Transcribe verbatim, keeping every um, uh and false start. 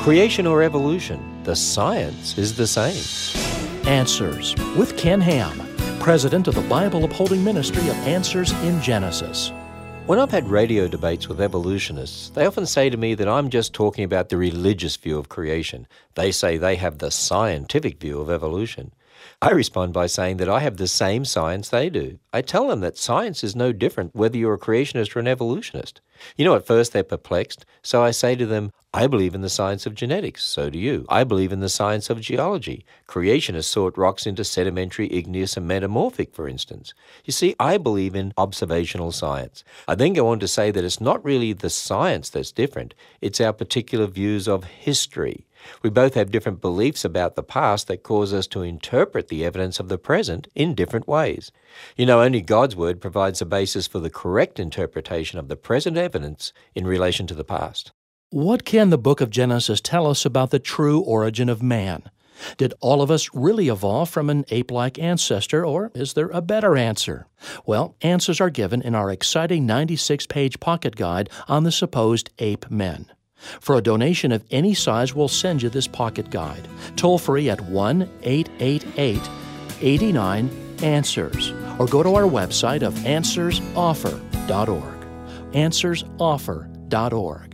Creation or evolution, the science is the same. Answers with Ken Ham, president of the Bible Upholding Ministry of Answers in Genesis. When I've had radio debates with evolutionists, they often say to me that I'm just talking about the religious view of creation. They say they have the scientific view of evolution. I respond by saying that I have the same science they do. I tell them that science is no different whether you're a creationist or an evolutionist. You know, at first they're perplexed, so I say to them, I believe in the science of genetics, so do you. I believe in the science of geology. Creationists sort rocks into sedimentary, igneous, and metamorphic, for instance. You see, I believe in observational science. I then go on to say that it's not really the science that's different, it's our particular views of history. We both have different beliefs about the past that cause us to interpret the evidence of the present in different ways. You know, only God's Word provides a basis for the correct interpretation of the present evidence in relation to the past. What can the book of Genesis tell us about the true origin of man? Did all of us really evolve from an ape-like ancestor, or is there a better answer? Well, answers are given in our exciting ninety-six page pocket guide on the supposed ape men. For a donation of any size, we'll send you this pocket guide, toll-free at one eight eight eight, eight nine, answers, or go to our website of answers offer dot org, answers offer dot org.